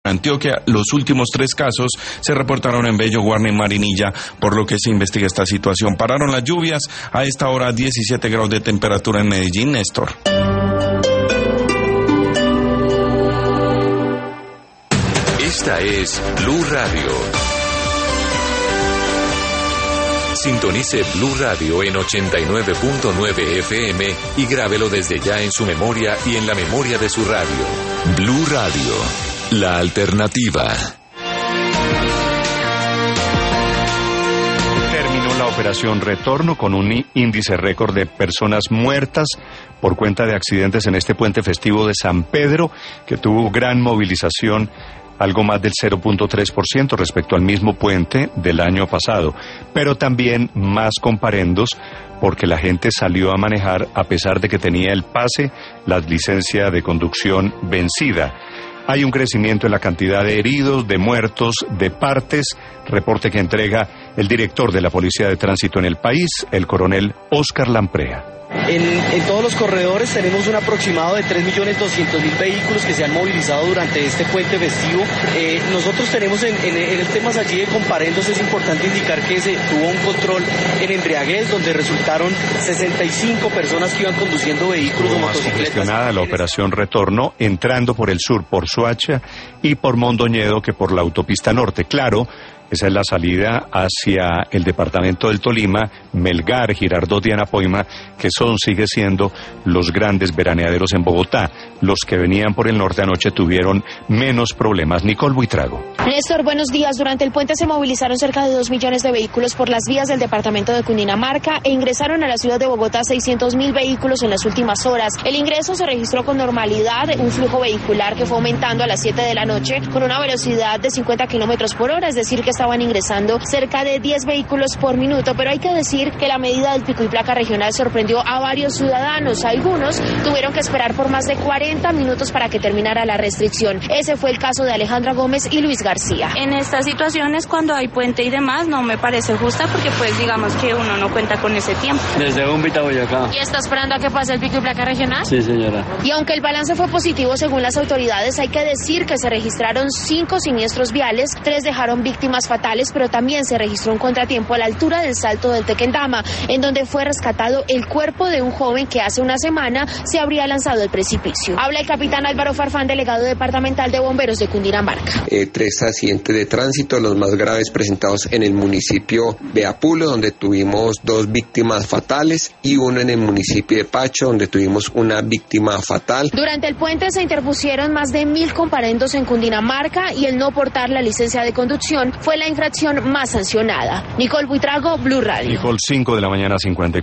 Antioquia. Los últimos 3 casos se reportaron en Bello, Guarne y Marinilla, por lo que se investiga esta situación. Pararon las lluvias, a esta hora 17 grados de temperatura en Medellín. Néstor. Esta es Blue Radio. Sintonice Blue Radio en 89.9 FM y grábelo desde ya en su memoria y en la memoria de su radio. Blue Radio, la alternativa. Terminó la operación Retorno con un índice récord de personas muertas por cuenta de accidentes en este puente festivo de San Pedro, que tuvo gran movilización, algo más del 0.3% respecto al mismo puente del año pasado, pero también más comparendos porque la gente salió a manejar a pesar de que tenía el pase, la licencia de conducción vencida. Hay un crecimiento en la cantidad de heridos, de muertos, de partes, reporte que entrega el director de la Policía de Tránsito en el país, el coronel Óscar Lamprea. En todos los corredores tenemos un aproximado de 3.200.000 vehículos que se han movilizado durante este puente festivo. Nosotros tenemos en el tema allí de comparendos, es importante indicar que se tuvo un control en embriaguez donde resultaron 65 personas que iban conduciendo vehículos o motocicletas. Gestionada la operación Retorno, entrando por el sur por Soacha y por Mondoñedo que por la autopista norte. Claro, esa es la salida hacia el departamento del Tolima, Melgar, Girardot y Anapoima, que sigue siendo los grandes veraneaderos en Bogotá. Los que venían por el norte anoche tuvieron menos problemas. Nicole Buitrago. Néstor, buenos días. Durante el puente se movilizaron cerca de 2 millones de vehículos por las vías del departamento de Cundinamarca e ingresaron a la ciudad de Bogotá 600.000 vehículos en las últimas horas. El ingreso se registró con normalidad, un flujo vehicular que fue aumentando a las 7 de la noche con una velocidad de 50 kilómetros por hora, es decir, que estaban ingresando cerca de 10 vehículos por minuto, pero hay que decir que la medida del pico y placa regional sorprendió a varios ciudadanos. Algunos tuvieron que esperar por más de 40 minutos para que terminara la restricción. Ese fue el caso de Alejandra Gómez y Luis García. En estas situaciones, cuando hay puente y demás, no me parece justa porque pues digamos que uno no cuenta con ese tiempo. Desde Bombita, Boyacá. ¿Y está esperando a que pase el pico y placa regional? Sí, señora. Y aunque el balance fue positivo según las autoridades, hay que decir que se registraron 5 siniestros viales, 3 dejaron víctimas fatales, pero también se registró un contratiempo a la altura del Salto del Tequendama, en donde fue rescatado el cuerpo de un joven que hace una semana se habría lanzado del precipicio. Habla el capitán Álvaro Farfán, delegado departamental de bomberos de Cundinamarca. 3 accidentes de tránsito, los más graves presentados en el municipio de Apulo, donde tuvimos 2 víctimas fatales, y uno en el municipio de Pacho, donde tuvimos una víctima fatal. Durante el puente se interpusieron más de 1.000 comparendos en Cundinamarca y el no portar la licencia de conducción fue la infracción más sancionada. Nicole Buitrago, Blue Radio. Nicole, 5 de la mañana, 54.